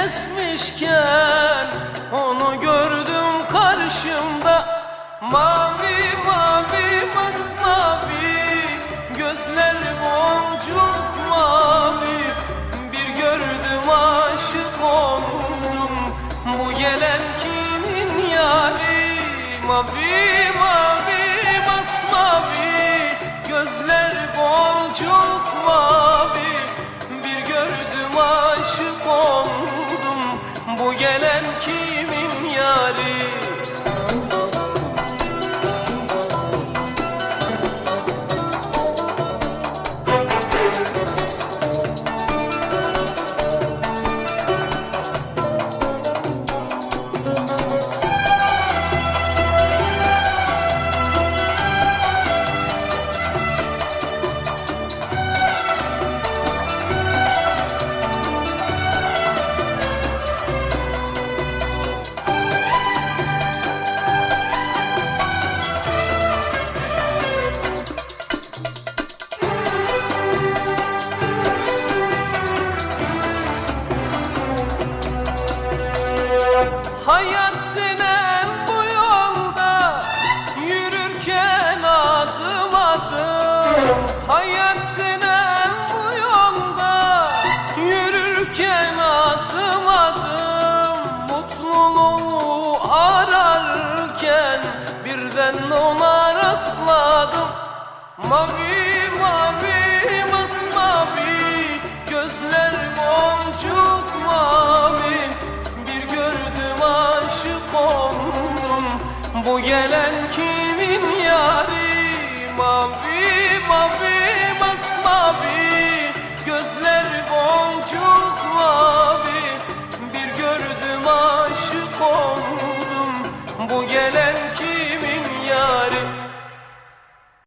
kesmişken onu gördüm karşımda. Mavi mavi masmavi, gözler boncuk mavi. Bir gördüm aşık oldum, bu gelen kimin yari? Mavi mavi masmavi, gözler boncuk mavi. Bir gördüm aşık oldum, bu gelen kimin yari? Hayat denen bu yolda yürürken adım adım. Hayat denen bu yolda yürürken adım adım. Mutluluğu ararken birden ona rastladım. Mavi mavi masmavi, gözler boncuk mavi. Bir gördüm aşık oldum, bu gelen kim?